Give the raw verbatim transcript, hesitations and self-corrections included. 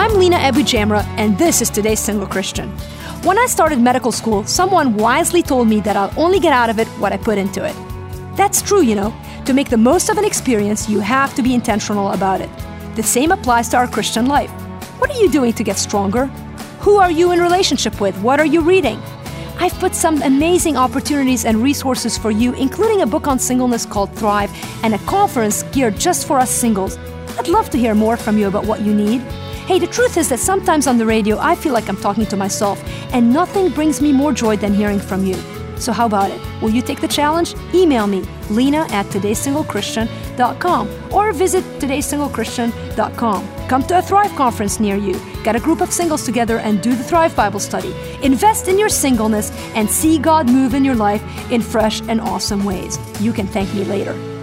I'm Lena Ebujamra, and this is Today's Single Christian. When I started medical school, someone wisely told me that I'll only get out of it what I put into it. That's true, you know. To make the most of an experience, you have to be intentional about it. The same applies to our Christian life. What are you doing to get stronger? Who are you in relationship with? What are you reading? I've put some amazing opportunities and resources for you, including a book on singleness called Thrive and a conference geared just for us singles. I'd love to hear more from you about what you need. Hey, the truth is that sometimes on the radio, I feel like I'm talking to myself, and nothing brings me more joy than hearing from you. So how about it? Will you take the challenge? Email me, Lena at todays single christian dot com, or visit todays single christian dot com. Come to a Thrive conference near you. Get a group of singles together and do the Thrive Bible study. Invest in your singleness and see God move in your life in fresh and awesome ways. You can thank me later.